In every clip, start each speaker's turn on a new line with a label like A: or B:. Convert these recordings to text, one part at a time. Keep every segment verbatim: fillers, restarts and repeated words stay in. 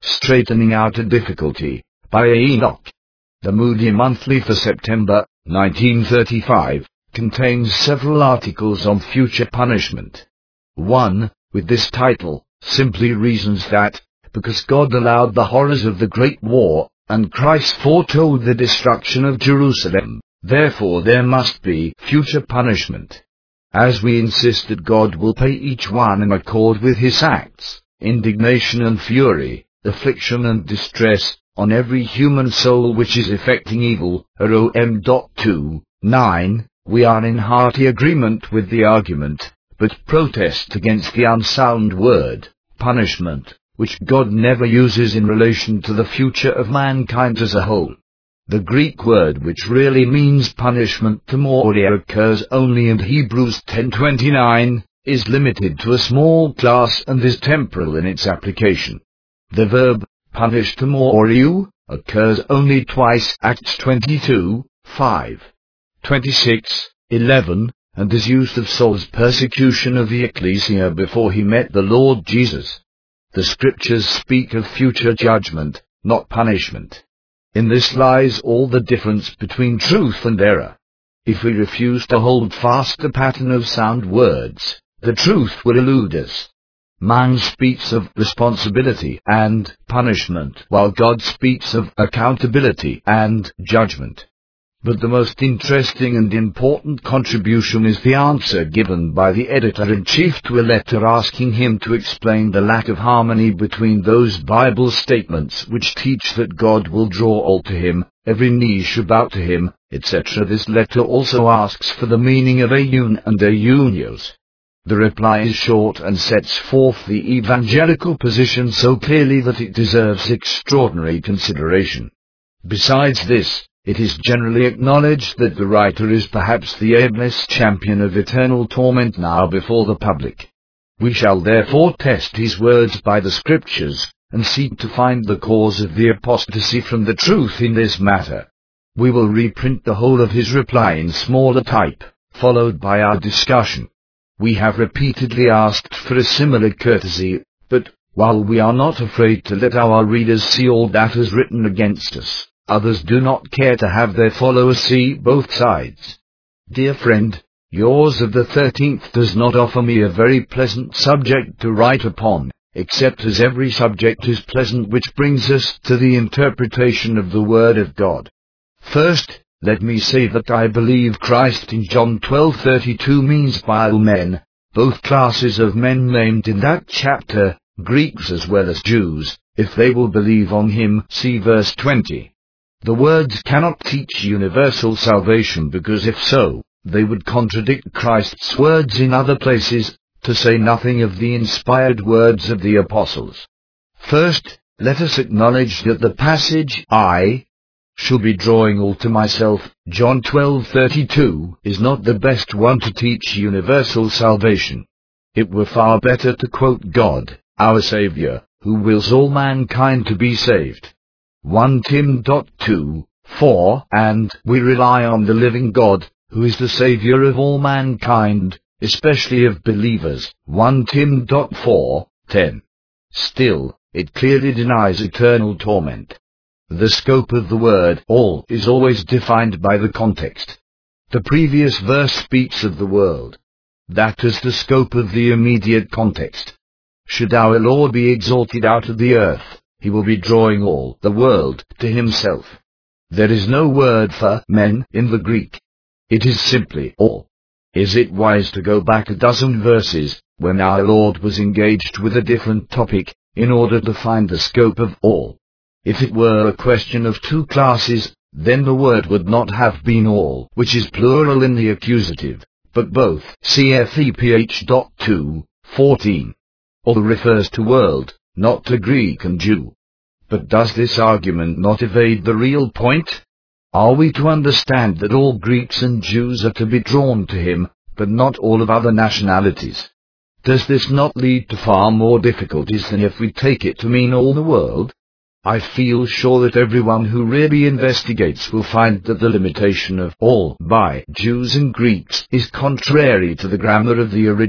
A: Straightening Out a Difficulty, by Enoch. The Moody Monthly for September, nineteen thirty-five, contains several articles on future punishment. One, with this title, simply reasons that, because God allowed the horrors of the Great War, and Christ foretold the destruction of Jerusalem, therefore there must be future punishment. As we insist that God will pay each one in accord with his acts, indignation and fury, affliction and distress, on every human soul which is effecting evil, Rom. two, nine, we are in hearty agreement with the argument, but protest against the unsound word, punishment, which God never uses in relation to the future of mankind as a whole. The Greek word which really means punishment, timoria, occurs only in Hebrews ten twenty-nine, is limited to a small class and is temporal in its application. The verb, punish timoriu, occurs only twice, Acts twenty-two, five, twenty-six, eleven, and is used of Saul's persecution of the ecclesia before he met the Lord Jesus. The Scriptures speak of future judgment, not punishment. In this lies all the difference between truth and error. If we refuse to hold fast the pattern of sound words, the truth will elude us. Man speaks of responsibility and punishment, while God speaks of accountability and judgment. But the most interesting and important contribution is the answer given by the editor-in-chief to a letter asking him to explain the lack of harmony between those Bible statements which teach that God will draw all to him, every knee shall bow to him, et cetera. This letter also asks for the meaning of aeon and aeonios. The reply is short and sets forth the evangelical position so clearly that it deserves extraordinary consideration. Besides this, it is generally acknowledged that the writer is perhaps the ablest champion of eternal torment now before the public. We shall therefore test his words by the Scriptures, and seek to find the cause of the apostasy from the truth in this matter. We will reprint the whole of his reply in smaller type, followed by our discussion. We have repeatedly asked for a similar courtesy, but, while we are not afraid to let our readers see all that is written against us, others do not care to have their followers see both sides. Dear friend, yours of the thirteenth does not offer me a very pleasant subject to write upon, except as every subject is pleasant which brings us to the interpretation of the Word of God. First, let me say that I believe Christ in John twelve thirty-two means by all men, both classes of men named in that chapter, Greeks as well as Jews, if they will believe on him, see verse twenty. The words cannot teach universal salvation because if so, they would contradict Christ's words in other places, to say nothing of the inspired words of the apostles. First, let us acknowledge that the passage, I shall be drawing all to myself, John twelve thirty-two, is not the best one to teach universal salvation. It were far better to quote God, our Saviour, who wills all mankind to be saved. First Timothy two, four, and we rely on the living God, who is the Saviour of all mankind, especially of believers. First Timothy four, ten. Still, it clearly denies eternal torment. The scope of the word all is always defined by the context. The previous verse speaks of the world. That is the scope of the immediate context. Should our Lord be exalted out of the earth, he will be drawing all the world to himself. There is no word for men in the Greek. It is simply all. Is it wise to go back a dozen verses, when our Lord was engaged with a different topic, in order to find the scope of all? If it were a question of two classes, then the word would not have been all, which is plural in the accusative, but both, cf E P H two, fourteen. All refers to world, not to Greek and Jew. But does this argument not evade the real point? Are we to understand that all Greeks and Jews are to be drawn to him, but not all of other nationalities? Does this not lead to far more difficulties than if we take it to mean all the world? I feel sure that everyone who really investigates will find that the limitation of all by Jews and Greeks is contrary to the grammar of the original,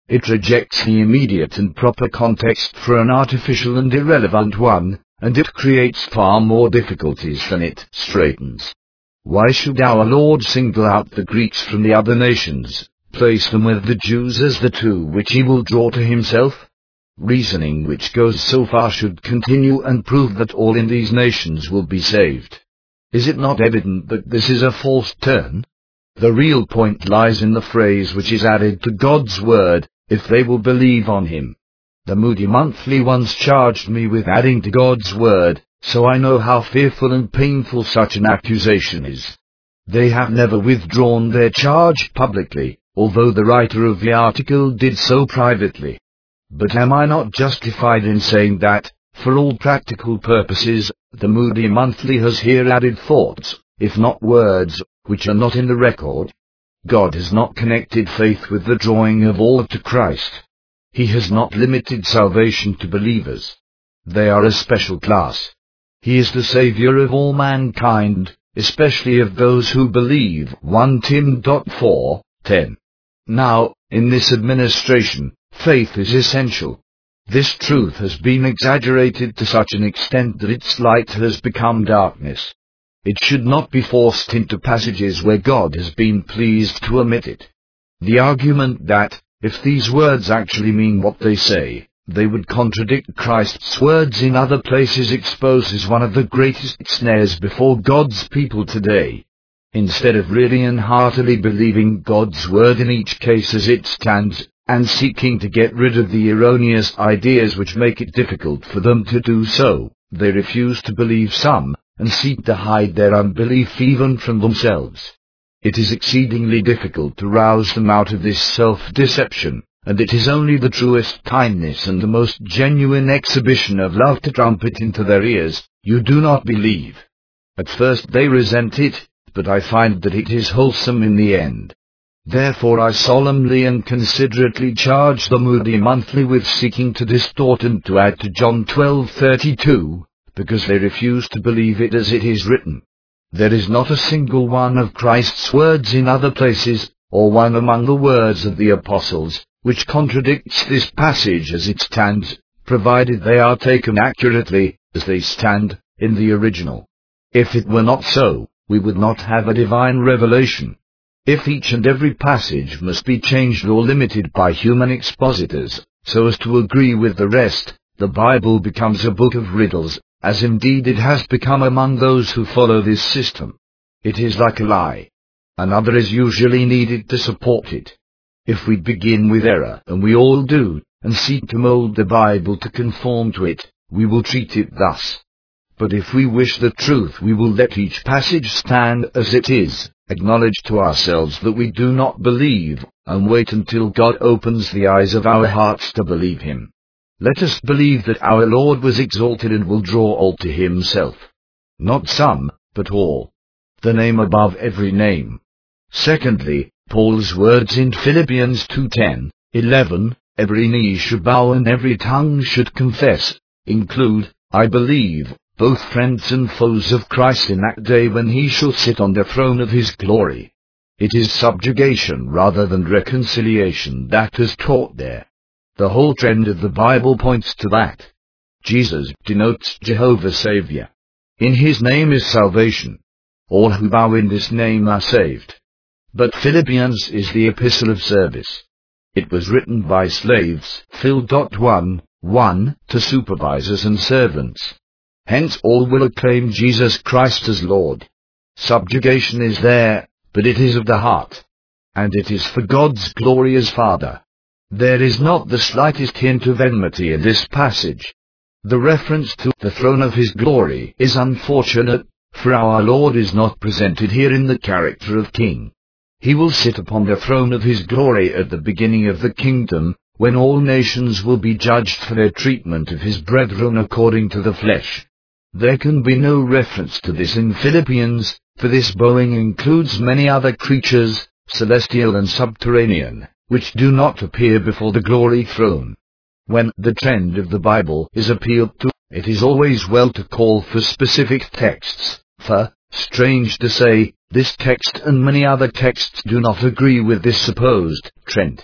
A: it rejects the immediate and proper context for an artificial and irrelevant one, and it creates far more difficulties than it straightens. Why should our Lord single out the Greeks from the other nations, place them with the Jews as the two which he will draw to himself? Reasoning which goes so far should continue and prove that all in these nations will be saved. Is it not evident that this is a false turn? The real point lies in the phrase which is added to God's word, if they will believe on him. The Moody Monthly once charged me with adding to God's word, so I know how fearful and painful such an accusation is. They have never withdrawn their charge publicly, although the writer of the article did so privately. But am I not justified in saying that, for all practical purposes, the Moody Monthly has here added thoughts, if not words, which are not in the record? God has not connected faith with the drawing of all to Christ. He has not limited salvation to believers. They are a special class. He is the Saviour of all mankind, especially of those who believe. First Timothy four ten. Now, in this administration, faith is essential. This truth has been exaggerated to such an extent that its light has become darkness. It should not be forced into passages where God has been pleased to omit it. The argument that, if these words actually mean what they say, they would contradict Christ's words in other places exposes one of the greatest snares before God's people today. Instead of really and heartily believing God's word in each case as it stands, and seeking to get rid of the erroneous ideas which make it difficult for them to do so, they refuse to believe some, and seek to hide their unbelief even from themselves. It is exceedingly difficult to rouse them out of this self-deception, and it is only the truest kindness and the most genuine exhibition of love to trumpet into their ears, "You do not believe." At first they resent it, but I find that it is wholesome in the end. Therefore I solemnly and considerately charge the Moody Monthly with seeking to distort and to add to John twelve thirty-two, because they refuse to believe it as it is written. There is not a single one of Christ's words in other places, or one among the words of the apostles, which contradicts this passage as it stands, provided they are taken accurately, as they stand, in the original. If it were not so, we would not have a divine revelation. If each and every passage must be changed or limited by human expositors, so as to agree with the rest, the Bible becomes a book of riddles, as indeed it has become among those who follow this system. It is like a lie. Another is usually needed to support it. If we begin with error, and we all do, and seek to mold the Bible to conform to it, we will treat it thus. But if we wish the truth, we will let each passage stand as it is, acknowledge to ourselves that we do not believe, and wait until God opens the eyes of our hearts to believe him. Let us believe that our Lord was exalted and will draw all to himself. Not some, but all. The name above every name. Secondly, Paul's words in Philippians two ten, eleven, every knee should bow and every tongue should confess, include, I believe, both friends and foes of Christ in that day when he shall sit on the throne of his glory. It is subjugation rather than reconciliation that is taught there. The whole trend of the Bible points to that. Jesus denotes Jehovah Savior. In his name is salvation. All who bow in this name are saved. But Philippians is the epistle of service. It was written by slaves, Phil one, one, to supervisors and servants. Hence all will acclaim Jesus Christ as Lord. Subjugation is there, but it is of the heart. And it is for God's glory as Father. There is not the slightest hint of enmity in this passage. The reference to the throne of his glory is unfortunate, for our Lord is not presented here in the character of king. He will sit upon the throne of his glory at the beginning of the kingdom, when all nations will be judged for their treatment of his brethren according to the flesh. There can be no reference to this in Philippians, for this bowing includes many other creatures, celestial and subterranean, which do not appear before the glory throne. When the trend of the Bible is appealed to, it is always well to call for specific texts, for, strange to say, this text and many other texts do not agree with this supposed trend.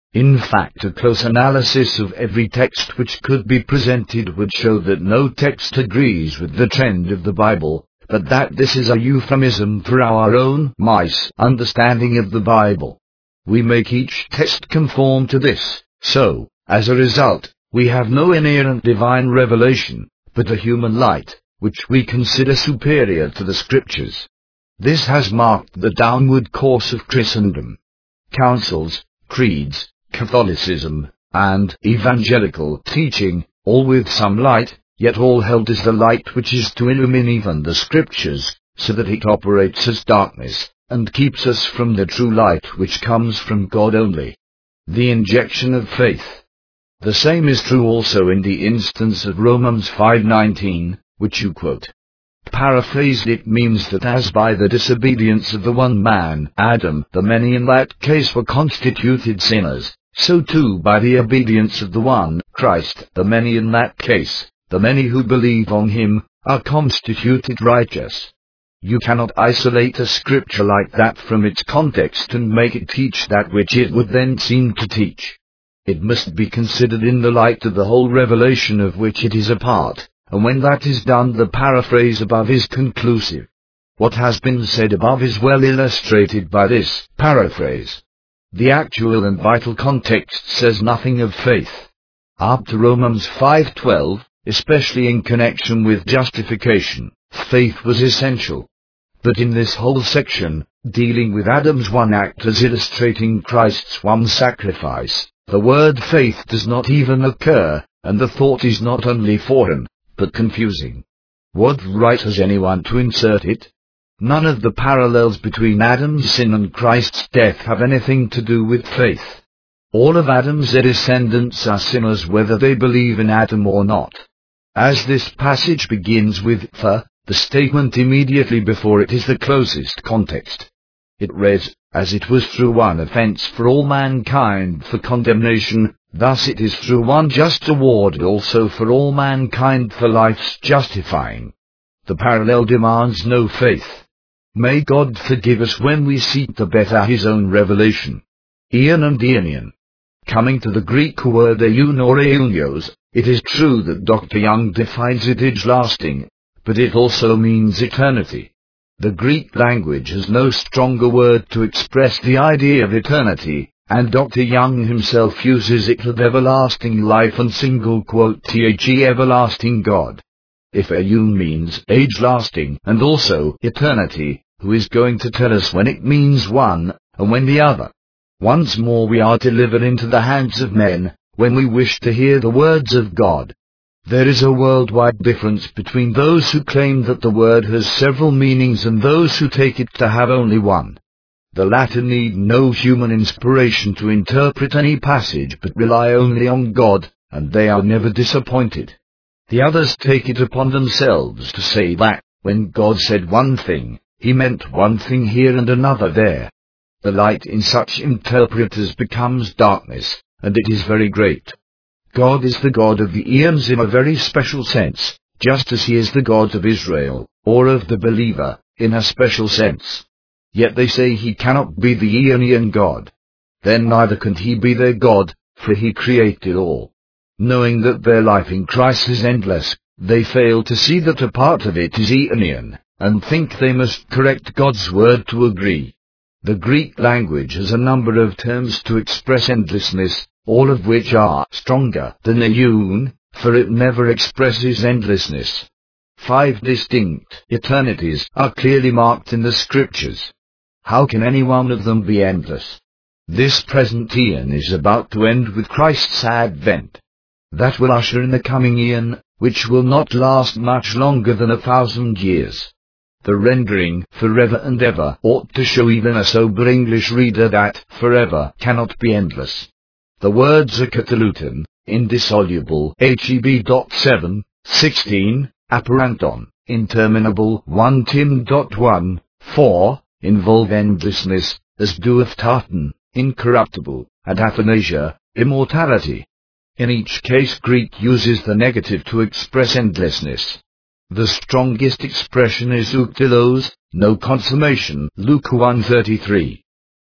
A: In fact, a close analysis of every text which could be presented would show that no text agrees with the trend of the Bible, but that this is a euphemism for our own misunderstanding of the Bible. We make each text conform to this, so, as a result, we have no inerrant divine revelation, but a human light, which we consider superior to the Scriptures. This has marked the downward course of Christendom. Councils, creeds, Catholicism, and evangelical teaching, all with some light, yet all held as the light which is to illumine even the Scriptures, so that it operates as darkness, and keeps us from the true light which comes from God only. The injection of faith. The same is true also in the instance of Romans five nineteen, which you quote. Paraphrased, it means that as by the disobedience of the one man, Adam, the many in that case were constituted sinners, so too by the obedience of the one, Christ, the many in that case, the many who believe on him, are constituted righteous. You cannot isolate a scripture like that from its context and make it teach that which it would then seem to teach. It must be considered in the light of the whole revelation of which it is a part, and when that is done, the paraphrase above is conclusive. What has been said above is well illustrated by this paraphrase. The actual and vital context says nothing of faith. Up to Romans five twelve, especially in connection with justification, faith was essential. But in this whole section, dealing with Adam's one act as illustrating Christ's one sacrifice, the word faith does not even occur, and the thought is not only foreign, but confusing. What right has anyone to insert it? None of the parallels between Adam's sin and Christ's death have anything to do with faith. All of Adam's descendants are sinners whether they believe in Adam or not. As this passage begins with "for," the statement immediately before it is the closest context. It reads, "As it was through one offense for all mankind for condemnation, thus it is through one just award also for all mankind for life's justifying." The parallel demands no faith. May God forgive us when we seek to better his own revelation. Eon and Eonian. Coming to the Greek word eun or eunios, it is true that Doctor Young defines it age-lasting, but it also means eternity. The Greek language has no stronger word to express the idea of eternity, and Doctor Young himself uses it of everlasting life and single quote the everlasting God. If eun means age-lasting and also eternity, who is going to tell us when it means one, and when the other? Once more we are delivered into the hands of men, when we wish to hear the words of God. There is a worldwide difference between those who claim that the word has several meanings and those who take it to have only one. The latter need no human inspiration to interpret any passage but rely only on God, and they are never disappointed. The others take it upon themselves to say that, when God said one thing, he meant one thing here and another there. The light in such interpreters becomes darkness, and it is very great. God is the God of the eons in a very special sense, just as he is the God of Israel, or of the believer, in a special sense. Yet they say he cannot be the Eonian God. Then neither can he be their God, for he created all. Knowing that their life in Christ is endless, they fail to see that a part of it is Eonian, and think they must correct God's word to agree. The Greek language has a number of terms to express endlessness, all of which are stronger than eun, for it never expresses endlessness. Five distinct eternities are clearly marked in the Scriptures. How can any one of them be endless? This present eon is about to end with Christ's advent. That will usher in the coming eon, which will not last much longer than a thousand years. The rendering, forever and ever, ought to show even a sober English reader that forever cannot be endless. The words are Catalutan, indissoluble, Heb. seven, sixteen, Aparanton, interminable, one Tim. one, four, involve endlessness, as doeth Tartan, incorruptible, and Athanasia, immortality. In each case Greek uses the negative to express endlessness. The strongest expression is uktelos, no consummation, Luke one thirty-three.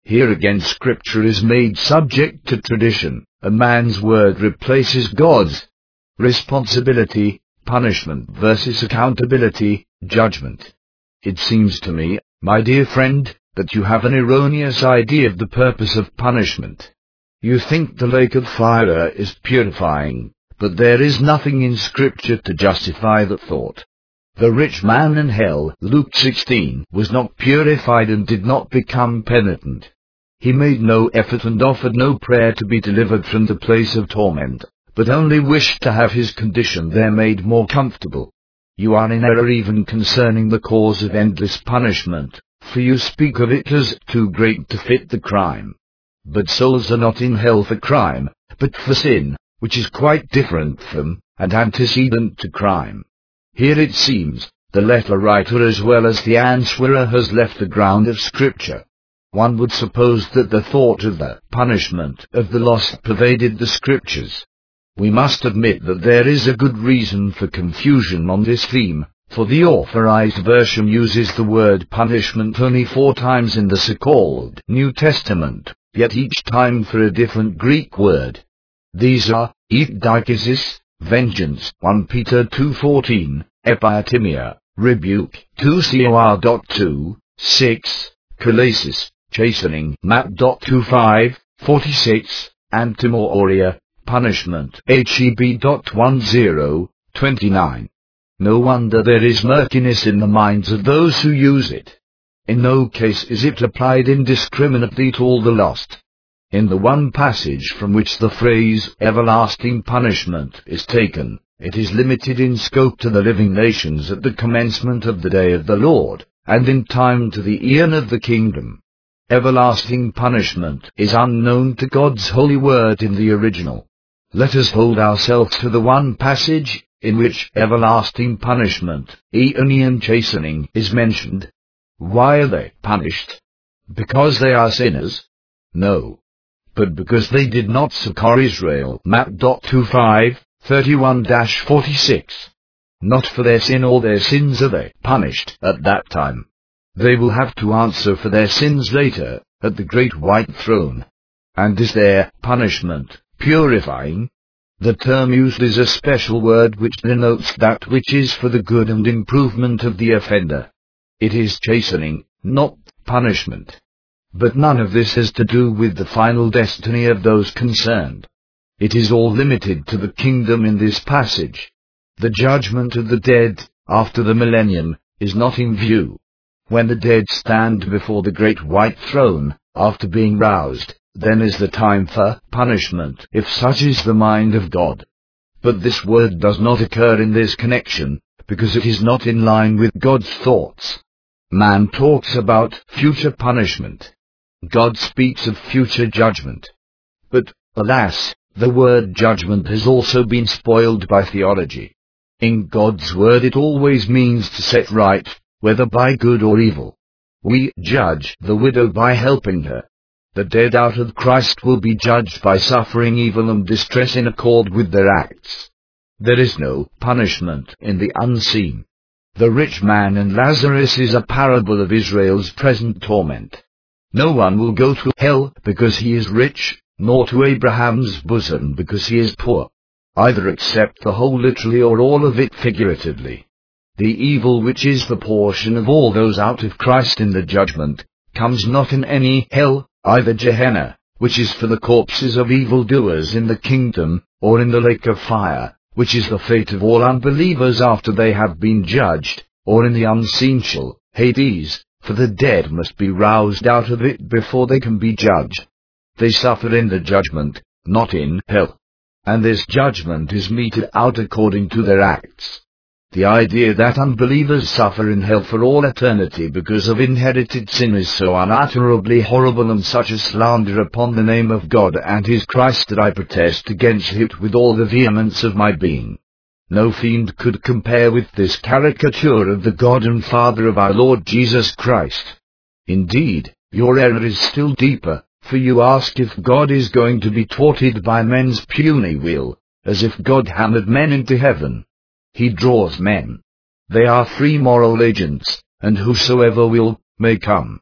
A: Here again Scripture is made subject to tradition, and man's word replaces God's. Responsibility, punishment versus accountability, judgment. It seems to me, my dear friend, that you have an erroneous idea of the purpose of punishment. You think the lake of fire is purifying, but there is nothing in Scripture to justify the thought. The rich man in hell, Luke sixteen, was not purified and did not become penitent. He made no effort and offered no prayer to be delivered from the place of torment, but only wished to have his condition there made more comfortable. You are in error even concerning the cause of endless punishment, for you speak of it as too great to fit the crime. But souls are not in hell for crime, but for sin, which is quite different from, and antecedent to crime. Here it seems, the letter writer as well as the answerer has left the ground of Scripture. One would suppose that the thought of the punishment of the lost pervaded the Scriptures. We must admit that there is a good reason for confusion on this theme, for the Authorized Version uses the word punishment only four times in the so-called New Testament, yet each time for a different Greek word. These are, ekdikesis, vengeance, First Peter two fourteen, epiatimia, rebuke, two Cor two, six, kalasis, chastening, Matt two five, forty-six, and timoria, punishment, Heb ten, twenty-nine. No wonder there is murkiness in the minds of those who use it. In no case is it applied indiscriminately to all the lost. In the one passage from which the phrase everlasting punishment is taken, it is limited in scope to the living nations at the commencement of the day of the Lord, and in time to the eon of the kingdom. Everlasting punishment is unknown to God's holy word in the original. Let us hold ourselves to the one passage in which everlasting punishment, aeonian chastening, is mentioned. Why are they punished? Because they are sinners? No. But because they did not succor Israel, Matt two five, thirty-one to forty-six. Not for their sin or their sins are they punished at that time. They will have to answer for their sins later, at the great white throne. And is their punishment purifying? The term used is a special word which denotes that which is for the good and improvement of the offender. It is chastening, not punishment. But none of this has to do with the final destiny of those concerned. It is all limited to the kingdom in this passage. The judgment of the dead, after the millennium, is not in view. When the dead stand before the great white throne, after being roused, then is the time for punishment, if such is the mind of God. But this word does not occur in this connection, because it is not in line with God's thoughts. Man talks about future punishment. God speaks of future judgment. But, alas, the word judgment has also been spoiled by theology. In God's word it always means to set right, whether by good or evil. We judge the widow by helping her. The dead out of Christ will be judged by suffering evil and distress in accord with their acts. There is no punishment in the unseen. The rich man and Lazarus is a parable of Israel's present torment. No one will go to hell because he is rich, nor to Abraham's bosom because he is poor. Either accept the whole literally or all of it figuratively. The evil which is the portion of all those out of Christ in the judgment, comes not in any hell, either Gehenna, which is for the corpses of evildoers in the kingdom, or in the lake of fire, which is the fate of all unbelievers after they have been judged, or in the unseen shell, Hades, for the dead must be roused out of it before they can be judged. They suffer in the judgment, not in hell. And this judgment is meted out according to their acts. The idea that unbelievers suffer in hell for all eternity because of inherited sin is so unutterably horrible and such a slander upon the name of God and His Christ that I protest against it with all the vehemence of my being. No fiend could compare with this caricature of the God and Father of our Lord Jesus Christ. Indeed, your error is still deeper, for you ask if God is going to be thwarted by men's puny will, as if God hammered men into heaven. He draws men. They are free moral agents, and whosoever will, may come.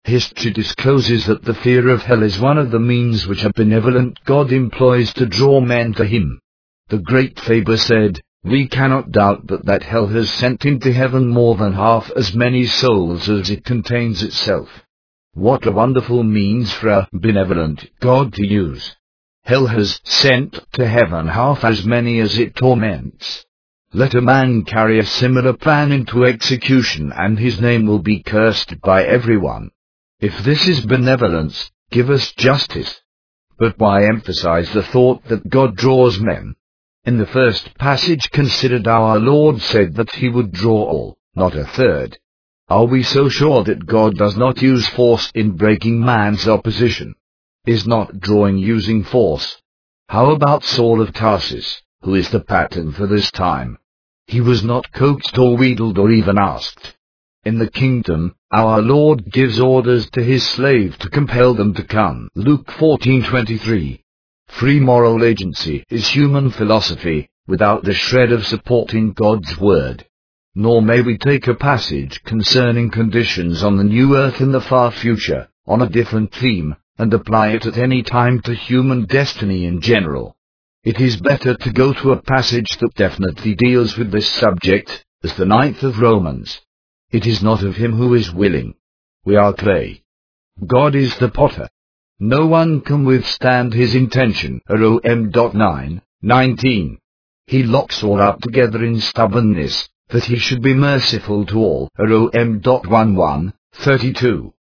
A: History discloses that the fear of hell is one of the means which a benevolent God employs to draw men to him. The great Faber said, "We cannot doubt but that hell has sent into heaven more than half as many souls as it contains itself." What a wonderful means for a benevolent God to use! Hell has sent to heaven half as many as it torments. Let a man carry a similar plan into execution, and his name will be cursed by everyone. If this is benevolence, give us justice. But why emphasize the thought that God draws men? In the first passage considered, our Lord said that he would draw all, not a third. Are we so sure that God does not use force in breaking man's opposition? Is not drawing using force? How about Saul of Tarsus, who is the pattern for this time? He was not coaxed or wheedled or even asked. In the kingdom, our Lord gives orders to his slave to compel them to come. Luke fourteen twenty-three. Free moral agency is human philosophy, without the shred of support in God's word. Nor may we take a passage concerning conditions on the new earth in the far future, on a different theme, and apply it at any time to human destiny in general. It is better to go to a passage that definitely deals with this subject, as the ninth of Romans. It is not of him who is willing. We are clay. God is the potter. No one can withstand his intention. Rom nine nineteen. He locks all up together in stubbornness, that he should be merciful to all. Rom eleven thirty-two.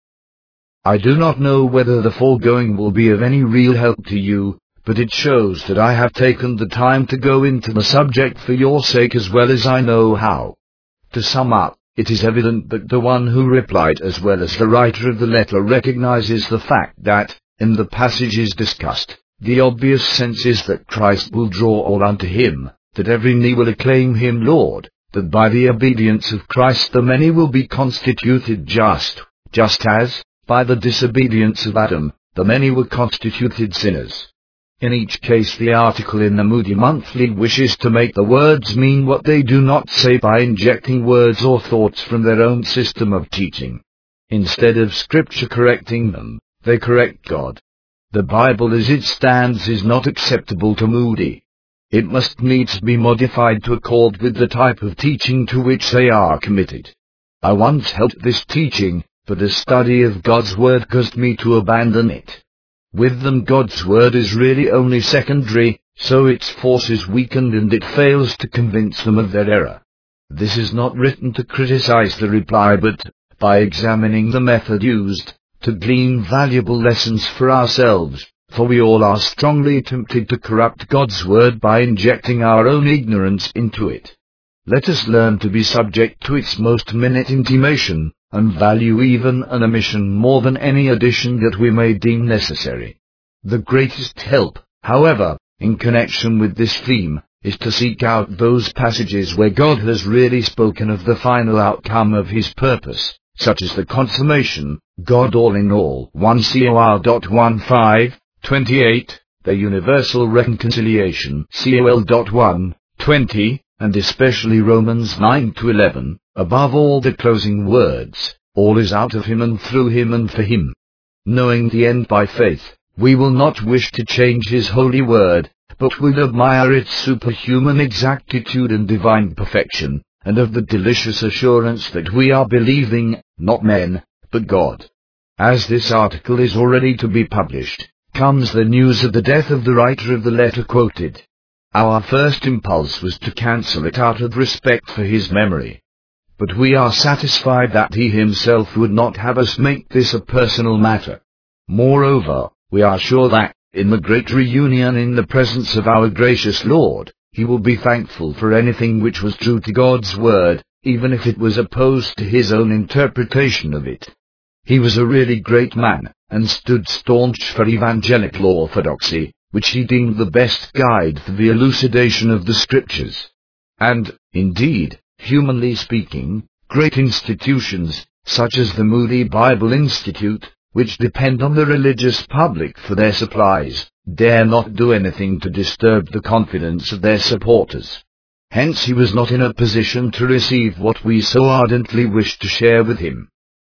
A: I do not know whether the foregoing will be of any real help to you, but it shows that I have taken the time to go into the subject for your sake as well as I know how. To sum up, it is evident that the one who replied as well as the writer of the letter recognizes the fact that, in the passages discussed, the obvious sense is that Christ will draw all unto him, that every knee will acclaim him Lord, that by the obedience of Christ the many will be constituted just, just as, by the disobedience of Adam, the many were constituted sinners. In each case, the article in the Moody Monthly wishes to make the words mean what they do not say by injecting words or thoughts from their own system of teaching. Instead of Scripture correcting them, they correct God. The Bible as it stands is not acceptable to Moody. It must needs be modified to accord with the type of teaching to which they are committed. I once held this teaching, but a study of God's Word caused me to abandon it. With them, God's Word is really only secondary, so its force is weakened and it fails to convince them of their error. This is not written to criticize the reply, but, by examining the method used, to glean valuable lessons for ourselves, for we all are strongly tempted to corrupt God's Word by injecting our own ignorance into it. Let us learn to be subject to its most minute intimation, and value even an omission more than any addition that we may deem necessary. The greatest help, however, in connection with this theme, is to seek out those passages where God has really spoken of the final outcome of his purpose, such as the consummation, God all in all, First Cor fifteen twenty-eight, the universal reconciliation, Col one twenty, and especially Romans nine to eleven, above all the closing words, all is out of him and through him and for him. Knowing the end by faith, we will not wish to change his holy word, but will admire its superhuman exactitude and divine perfection, and of the delicious assurance that we are believing, not men, but God. As this article is already to be published, comes the news of the death of the writer of the letter quoted. Our first impulse was to cancel it out of respect for his memory. But we are satisfied that he himself would not have us make this a personal matter. Moreover, we are sure that, in the great reunion in the presence of our gracious Lord, he will be thankful for anything which was true to God's word, even if it was opposed to his own interpretation of it. He was a really great man, and stood staunch for evangelical orthodoxy, which he deemed the best guide for the elucidation of the Scriptures. And, indeed, humanly speaking, great institutions, such as the Moody Bible Institute, which depend on the religious public for their supplies, dare not do anything to disturb the confidence of their supporters. Hence he was not in a position to receive what we so ardently wished to share with him.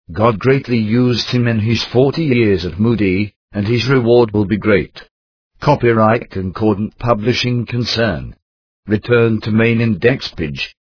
A: God greatly used him in his forty years at Moody, and his reward will be great. Copyright Concordant Publishing Concern. Return to main index page.